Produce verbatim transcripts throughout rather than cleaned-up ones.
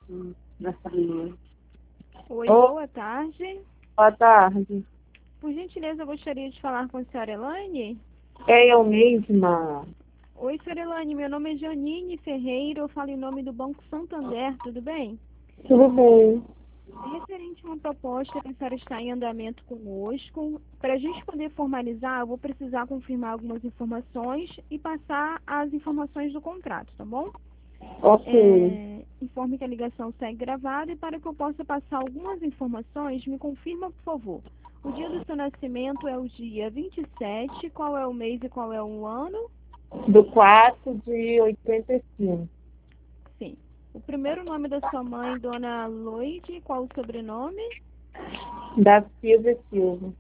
hum, nessa linha. Oi, Ô, boa tarde. boa tarde. Por gentileza, eu gostaria de falar com a senhora Elaine. É eu mesma. Oi, senhora Elaine, meu nome é Janine Ferreira, eu falo em nome do Banco Santander, tudo bem? Tudo bem? É referente a uma proposta que a senhora está em andamento conosco. Para a gente poder formalizar, eu vou precisar confirmar algumas informações e passar as informações do contrato, tá bom? Ok. É, informe que a ligação segue gravada e para que eu possa passar algumas informações, me confirma, por favor. O dia do seu nascimento é o dia vinte e sete, qual é o mês e qual é o ano? Do quatro de oitenta e cinco. Sim. O primeiro nome da sua mãe, dona Loide, qual o sobrenome? Da Silva e Silva.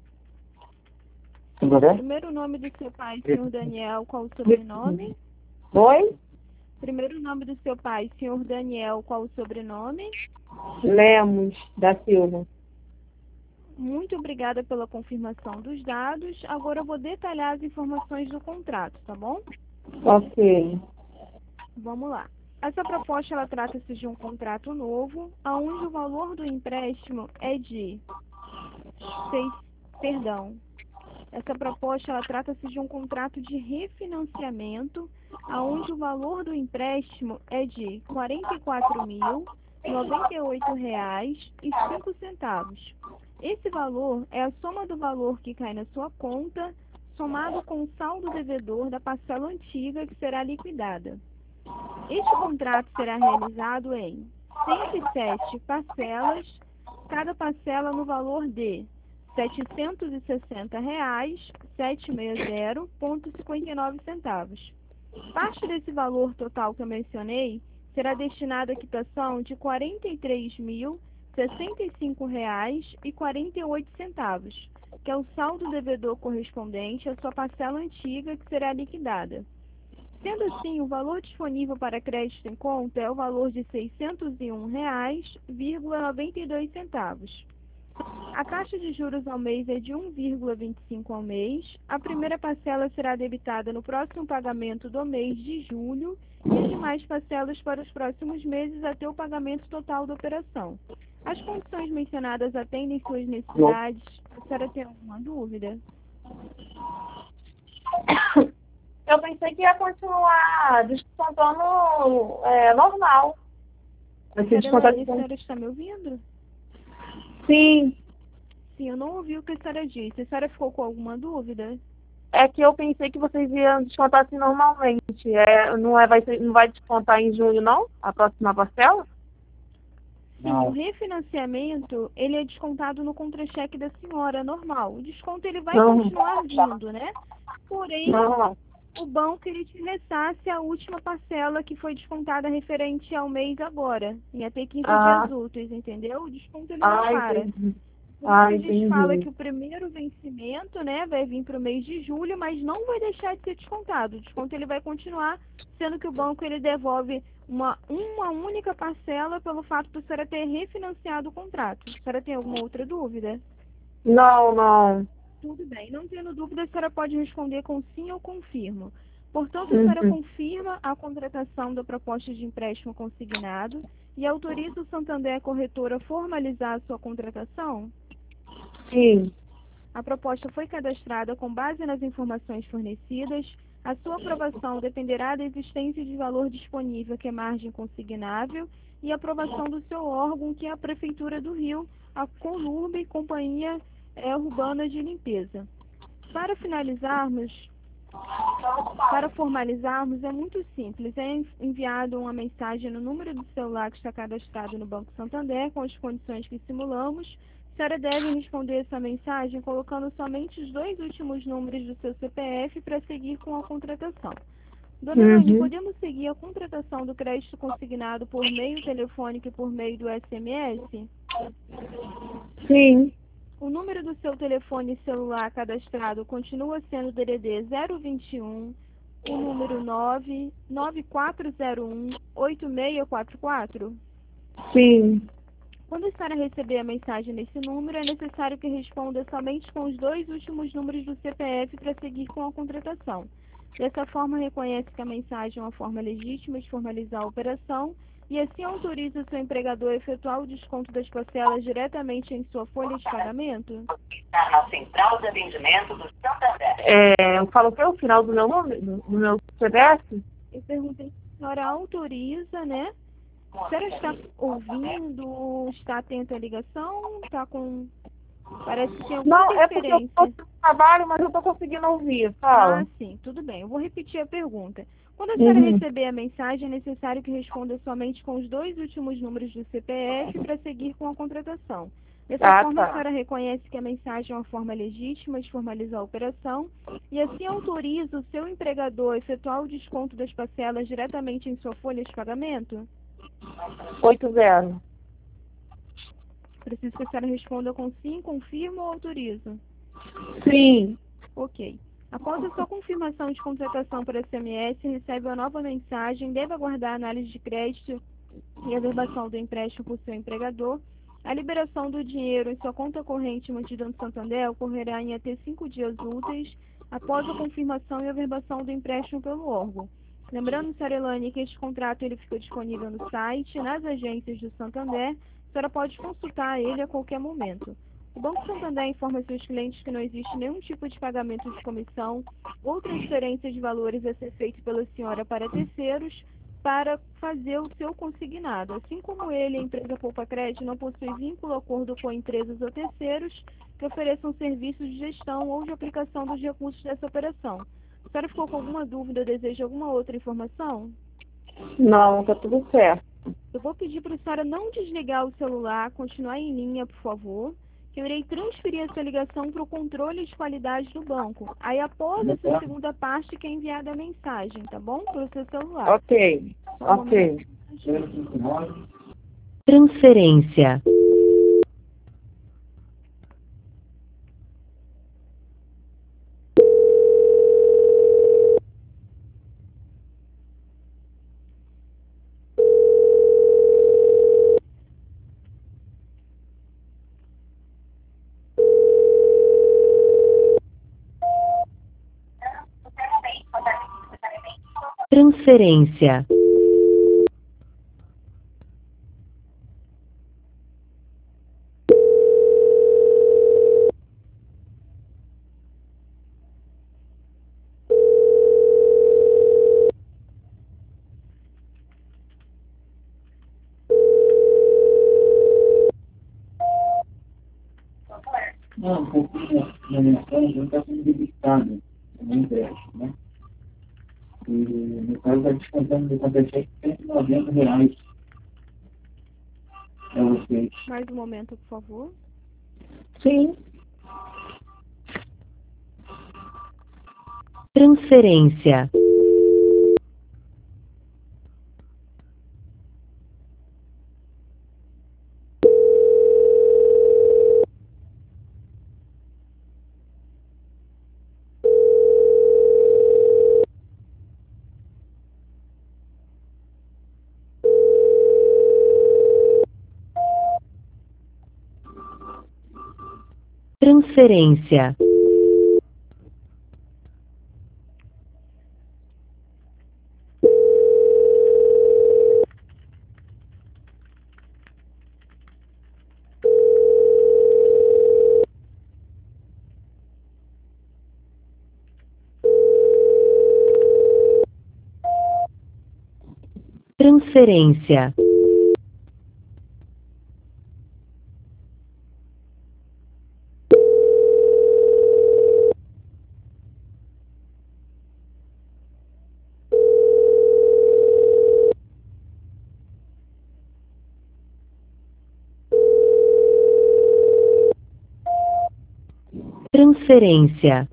O Agora? primeiro nome do seu pai, senhor Daniel, qual o sobrenome? Oi? Primeiro nome do seu pai, senhor Daniel, qual o sobrenome? Lemos, da Silva. Muito obrigada pela confirmação dos dados. Agora eu vou detalhar as informações do contrato, tá bom? Ok. Vamos lá. Essa proposta ela trata-se de um contrato novo, onde o valor do empréstimo é de seis, perdão. Essa proposta ela trata-se de um contrato de refinanciamento, onde o valor do empréstimo é de quarenta e quatro mil, noventa e oito reais e cinco centavos. Esse valor é a soma do valor que cai na sua conta, somado com o saldo devedor da parcela antiga que será liquidada. Este contrato será realizado em cento e sete parcelas, cada parcela no valor de setecentos e sessenta reais, setecentos e sessenta vírgula cinquenta e nove centavos. Parte desse valor total que eu mencionei será destinado à quitação de quarenta e três mil, sessenta e cinco reais e quarenta e oito centavos, que é o saldo devedor correspondente à sua parcela antiga que será liquidada. Sendo assim, o valor disponível para crédito em conta é o valor de seiscentos e um reais e noventa e dois centavos. A taxa de juros ao mês é de um vírgula vinte e cinco ao mês. A primeira parcela será debitada no próximo pagamento do mês de julho e as demais parcelas para os próximos meses até o pagamento total da operação. As condições mencionadas atendem suas necessidades? A senhora tem alguma dúvida? Eu pensei que ia continuar descontando é, normal. Aqui Senhora descontar Elaine, a de... senhora está me ouvindo? Sim, Sim, eu não ouvi o que a senhora disse. A senhora ficou com alguma dúvida? é que eu pensei que vocês iam descontar assim normalmente. É, não, é, vai ser, não vai descontar em junho, não? A próxima parcela? Sim, o refinanciamento, ele é descontado no contra-cheque da senhora, normal. O desconto ele vai Não, continuar vindo, né? Porém, não. o banco ele te ressasse a última parcela que foi descontada referente ao mês agora, em até quinze dias Ah, úteis, entendeu? O desconto ele não ah, para. entendi. Por isso Ah, que a gente fala entendi. que o primeiro vencimento, né, vai vir para o mês de julho, mas não vai deixar de ser descontado. O desconto ele vai continuar, sendo que o banco ele devolve uma, uma única parcela pelo fato de a senhora ter refinanciado o contrato. A senhora tem alguma outra dúvida? Não, não. Tudo bem. Não tendo dúvida, a senhora pode responder com sim ou confirmo. Portanto, a senhora Uhum. confirma a contratação da proposta de empréstimo consignado e autoriza o Santander Corretora a formalizar a sua contratação? Sim. A proposta foi cadastrada com base nas informações fornecidas. A sua aprovação dependerá da existência de valor disponível, que é margem consignável, e aprovação do seu órgão, que é a Prefeitura do Rio, a Conurb, Companhia é, Urbana de Limpeza. Para finalizarmos, para formalizarmos, é muito simples. É enviado uma mensagem no número do celular que está cadastrado no Banco Santander, com as condições que simulamos. A senhora deve responder essa mensagem colocando somente os dois últimos números do seu C P F para seguir com a contratação. Dona Elaine, Uhum. podemos seguir a contratação do crédito consignado por meio telefônico e por meio do S M S? Sim. O número do seu telefone celular cadastrado continua sendo o D D D zero vinte e um, o número nove nove quatro zero um oito seis quatro quatro? Sim. Quando a senhora receber a mensagem nesse número, é necessário que responda somente com os dois últimos números do C P F para seguir com a contratação. Dessa forma, reconhece que a mensagem é uma forma legítima de formalizar a operação e assim autoriza o seu empregador a efetuar o desconto das parcelas diretamente em sua folha de pagamento? Está na central de atendimento do Santander. É, eu falo que é o final do meu nome, do do meu C D F? Eu perguntei se a senhora autoriza, né? A senhora está ouvindo, está atenta à ligação? Está com... Parece que tem alguma Não, é porque eu estou interferência. no trabalho, mas eu estou conseguindo ouvir. Ah, Fala. sim, tudo bem. Eu vou repetir a pergunta. Quando a senhora Uhum. receber a mensagem, é necessário que responda somente com os dois últimos números do C P F para seguir com a contratação. Dessa Ah, forma, a tá. senhora reconhece que a mensagem é uma forma legítima de formalizar a operação e assim autoriza o seu empregador a efetuar o desconto das parcelas diretamente em sua folha de pagamento? Oito zero. Preciso que a senhora responda com sim, confirma ou autoriza. Sim. Ok. Após a sua confirmação de contratação por S M S, recebe uma nova mensagem, deve aguardar a análise de crédito e a verbação do empréstimo por seu empregador. A liberação do dinheiro em sua conta corrente mantida no Santander ocorrerá em até cinco dias úteis após a confirmação e a verbação do empréstimo pelo órgão. Lembrando, senhora Elane, que este contrato ele fica disponível no site, nas agências do Santander. A senhora pode consultar ele a qualquer momento. O Banco Santander informa seus clientes que não existe nenhum tipo de pagamento de comissão ou transferência de valores a ser feito pela senhora para terceiros para fazer o seu consignado. Assim como ele, a empresa Poupa Crédito não possui vínculo ou acordo com empresas ou terceiros que ofereçam serviços de gestão ou de aplicação dos recursos dessa operação. A senhora ficou com alguma dúvida ou deseja alguma outra informação? Não, tá tudo certo. Eu vou pedir para a senhora não desligar o celular, continuar em linha, por favor, que eu irei transferir essa ligação para o controle de qualidade do banco. Aí, após essa segunda parte, que é enviada a mensagem, tá bom? Para o seu celular. Ok. Só um Ok. momento. Transferência. Transferência. Não, porque na mensagem não está sendo debitado no empréstimo, né? E no caso está descontando do conta cheque cento e noventa reais para vocês. Mais um momento, por favor. Sim. Transferência. Transferência. Transferência. Transferência.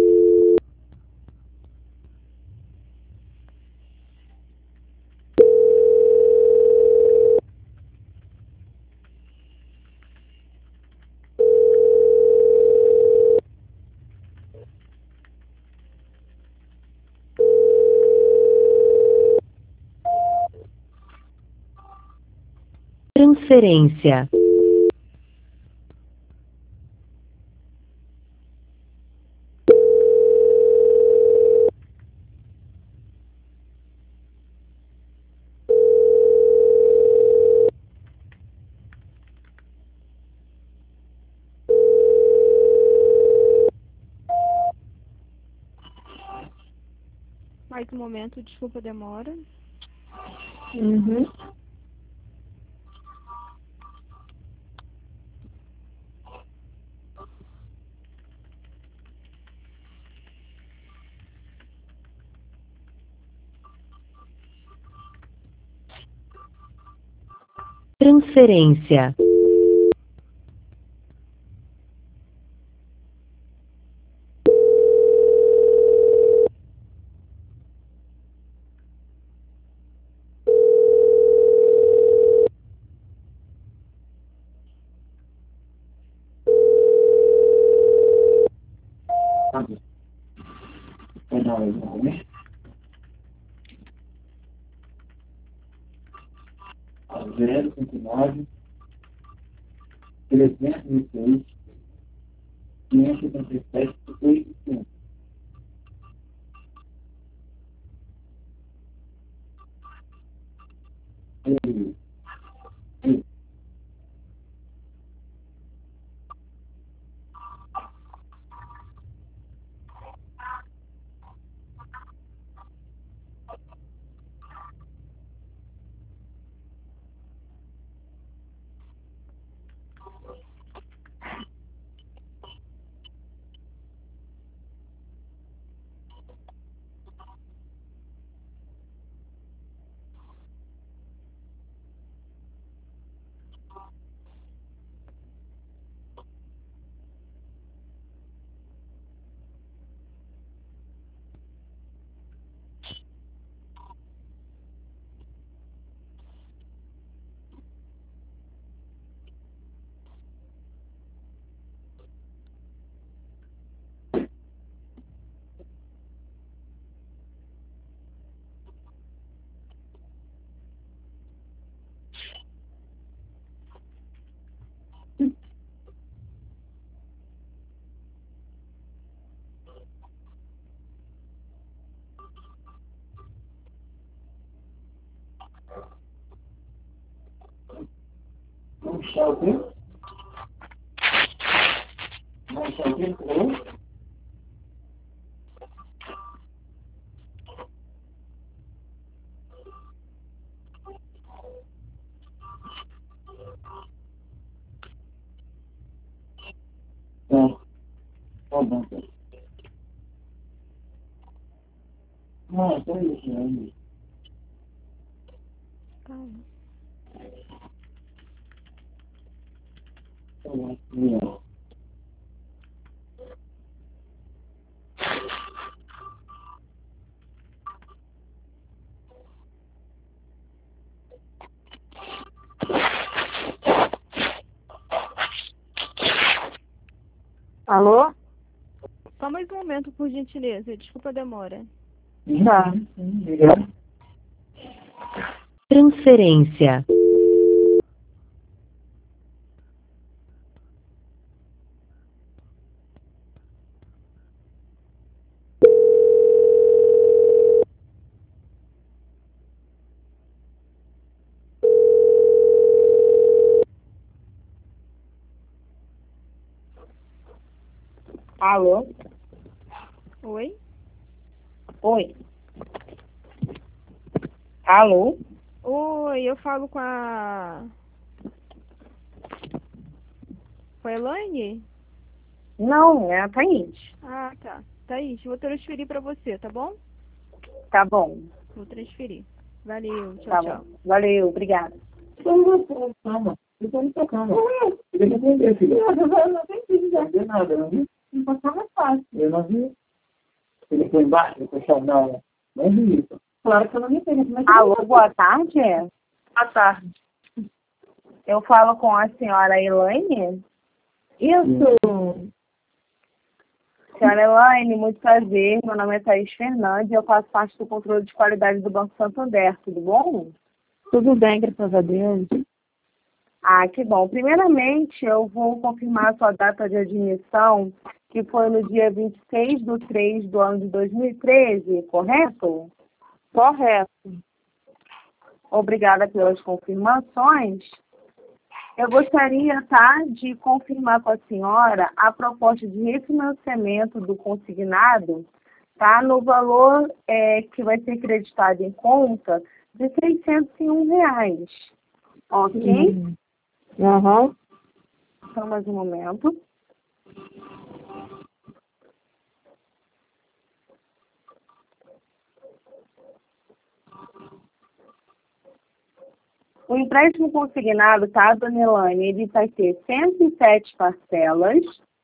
Transferência. Mais um momento, desculpa a demora. Uhum. Transferência. Sabe? Foi na hora, né? zero cinco nove, trezentos e seis, quinhentos e oitenta e sete, oitocentos. Não está ouvindo? Não está ouvindo? Alô? Tá. Tá bom, tá. Não, só isso, né? Calma. Tá bom. Obrigado. Alô? Só mais um momento, por gentileza. Desculpa a demora. Tá. Obrigado. Transferência. Alô? Oi? Oi. Alô? Oi, eu falo com a... Com a Elaine? Não, é a Thaís. Ah, tá. Thaís, vou transferir pra você, tá bom? Tá bom. Vou transferir. Valeu, tchau, Tá tchau. bom. Valeu, obrigada. Calma. Eu tô muito calma. Deixa eu entender, filho. Eu não entendi já. Não vi nada, não vi? Não passou mais fácil. Eu não vi. Ele foi embaixo, ele foi chão, não. Não vi isso. Claro que eu não me entendi. Mas Alô, boa tarde. Boa tarde. Eu falo com a senhora Elaine. Isso. Senhora Elaine, muito prazer. Meu nome é Thaís Fernandes e eu faço parte do controle de qualidade do Banco Santander. Tudo bom? Tudo bem, graças a Deus. Ah, que bom. Primeiramente, eu vou confirmar a sua data de admissão, que foi no dia vinte e seis de três do ano de dois mil e treze, correto? Correto. Obrigada pelas confirmações. Eu gostaria, tá, de confirmar com a senhora a proposta de refinanciamento do consignado tá? No valor é, que vai ser creditado em conta de seiscentos e um reais. Ok? Aham. Uhum. Só mais um momento. O empréstimo consignado, tá, dona Elane, ele vai ter cento e sete parcelas,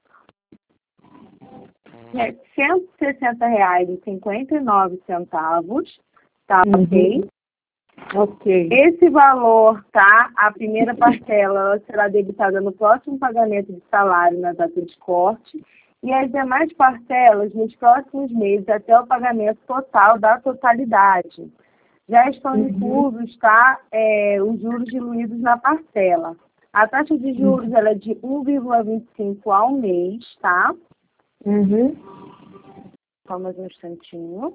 cento e sessenta reais e cinquenta e nove centavos, tá, Uhum. ok? Ok. Esse valor, tá, a primeira parcela, ela será debitada no próximo pagamento de salário na data de corte, e as demais parcelas nos próximos meses até o pagamento total da totalidade. Já estão inclusos, tá, é, os juros diluídos na parcela. A taxa de juros ela é de um vírgula vinte e cinco ao mês, tá? Uhum. Só mais um instantinho.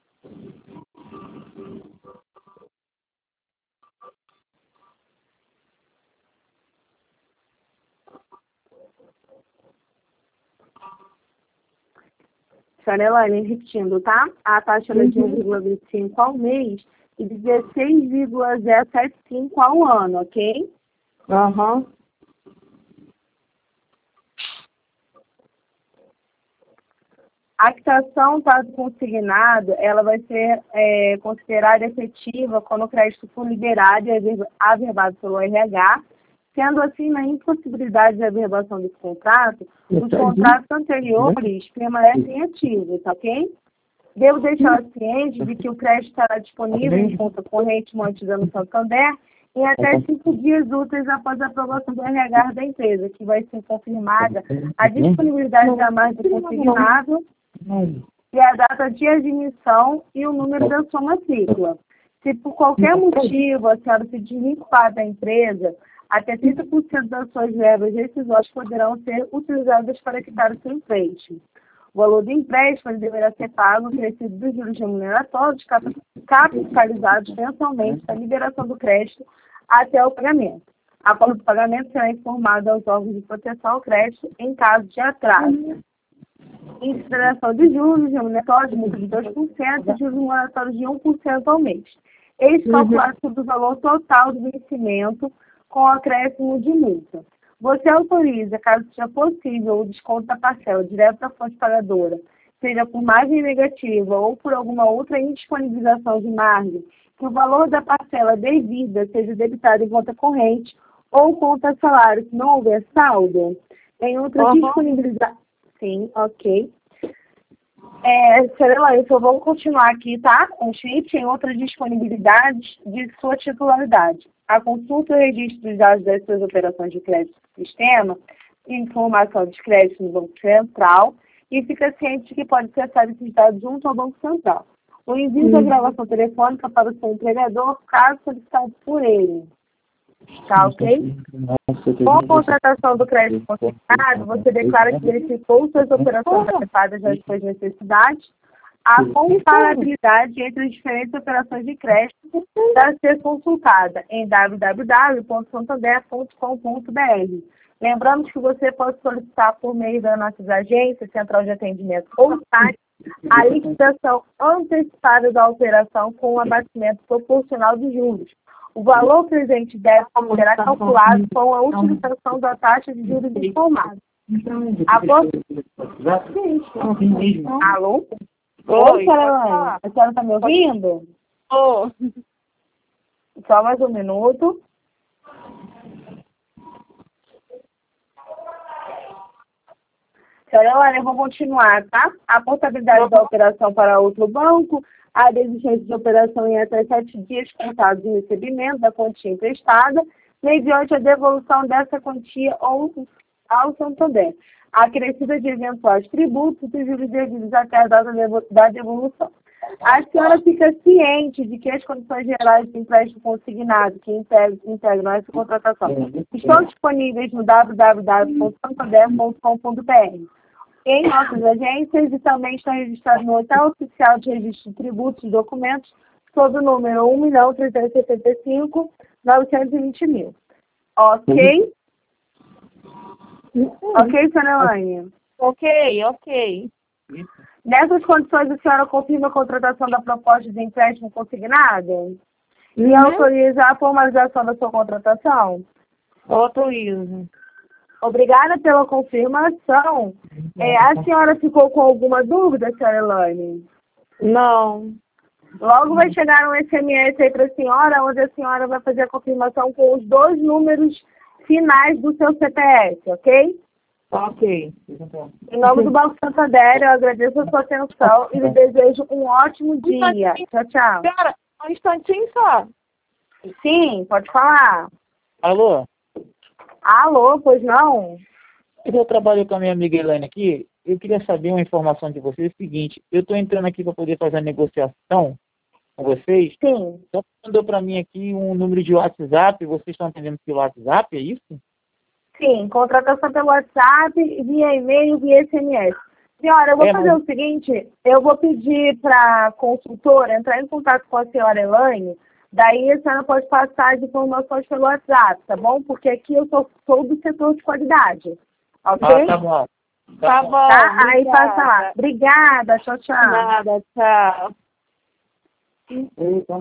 Senhora Elaine, repetindo, tá? A taxa ela é de um vírgula vinte e cinco ao mês e de dezesseis vírgula zero sete cinco ao ano, ok? Aham. Uhum. A quitação tá, do consignado, ela vai ser é, considerada efetiva quando o crédito for liberado e averbado pelo R H, sendo assim, na impossibilidade de averbação desse contrato, os contratos anteriores permanecem ativos, ok? Devo deixar ciente de que o crédito estará disponível em conta corrente mantida no Santander em até cinco dias úteis após a aprovação do R H da empresa, que vai ser confirmada a disponibilidade da margem do consignado e a data de admissão e o número da sua matrícula. Se por qualquer motivo a senhora se desvincular da empresa, até trinta por cento das suas verbas rescisórias poderão ser utilizadas para quitar o seu empréstimo. O valor do empréstimo deverá ser pago acrescido dos juros remuneratórios capitalizados mensalmente da liberação do crédito até o pagamento. Após o pagamento, será informado aos órgãos de proteção ao crédito em caso de atraso. Incideração de juros remuneratórios, multa de dois por cento e juros remuneratórios de um por cento ao mês. Eles calculados sobre o valor total do vencimento com acréscimo de multa. Você autoriza, caso seja possível, o desconto da parcela direto da fonte pagadora, seja por margem negativa ou por alguma outra indisponibilização de margem, que o valor da parcela devida seja debitado em conta corrente ou conta salário, se não houver saldo. Em outra Uhum. disponibilização... Sim, ok. É, senhora Elaine, vamos continuar aqui, tá? Com o chip em outra disponibilidade de sua titularidade. A consulta e o registro dos dados das suas operações de crédito do sistema, informação de crédito no Banco Central, e fica ciente de que pode ser acessado esses dados junto ao Banco Central. O envio uhum. da gravação telefônica para o seu empregador, caso solicitado por ele. Tá, ok? Com a contratação do crédito consignado, você declara que verificou suas operações adequadas às suas necessidades. A comparabilidade entre as diferentes operações de crédito deve ser consultada em w w w ponto santander ponto com ponto b r. Lembrando que você pode solicitar por meio das nossas agências, central de atendimento ou site, a liquidação antecipada da operação com o abatimento proporcional de juros. O valor presente deve será calculado com a utilização da taxa de juros informada. Após... Alô? Oi, senhora Elaine. A senhora está me ouvindo? Oh. Só mais um minuto. Senhora Elaine, eu vou continuar, tá? A portabilidade da operação para outro banco, a desistência de operação em até sete dias contados do recebimento da quantia emprestada, mediante a devolução dessa quantia ou ao Santander, acrescida de eventuais tributos e juros devidos até a data da devolução. A senhora fica ciente de que as condições gerais do empréstimo consignado que integram essa contratação estão disponíveis no w w w ponto santander ponto com ponto b r. Em nossas agências e também está registrado no Hotel Oficial de Registro de Tributos e Documentos sob o número um milhão trezentos e setenta e cinco, novecentos e vinte mil. Ok? Ok, senhora Elaine? Ok, ok. Nessas condições, a senhora confirma a contratação da proposta de empréstimo consignado? E autoriza a formalização da sua contratação? Autorizo. Obrigada pela confirmação. É, a senhora ficou com alguma dúvida, senhora Elaine? Não. Logo vai chegar um S M S aí para a senhora, onde a senhora vai fazer a confirmação com os dois números finais do seu C P F, ok? Ok. Em nome do Banco Santander, eu agradeço a sua atenção e lhe desejo um ótimo dia. Tchau, tchau. Senhora, um instantinho só. Sim, pode falar. Alô? Alô, pois não? Eu trabalho com a minha amiga Elaine aqui. Eu queria saber uma informação de vocês. É o seguinte, eu estou entrando aqui para poder fazer a negociação com vocês. Sim. Só mandou para mim aqui um número de WhatsApp. Vocês estão atendendo pelo WhatsApp, é isso? Sim, contratação pelo WhatsApp, via e-mail, via S M S. Senhora, eu vou É, fazer mas- o seguinte, eu vou pedir para a consultora entrar em contato com a senhora Elaine, daí a senhora pode passar as informações pelo WhatsApp, tá bom? Porque aqui eu sou, sou do setor de qualidade, ok? Ah, tá bom. Tá bom. Tá? Aí obrigada. passa lá. Obrigada, tchau, tchau. Nada, tchau. Eita,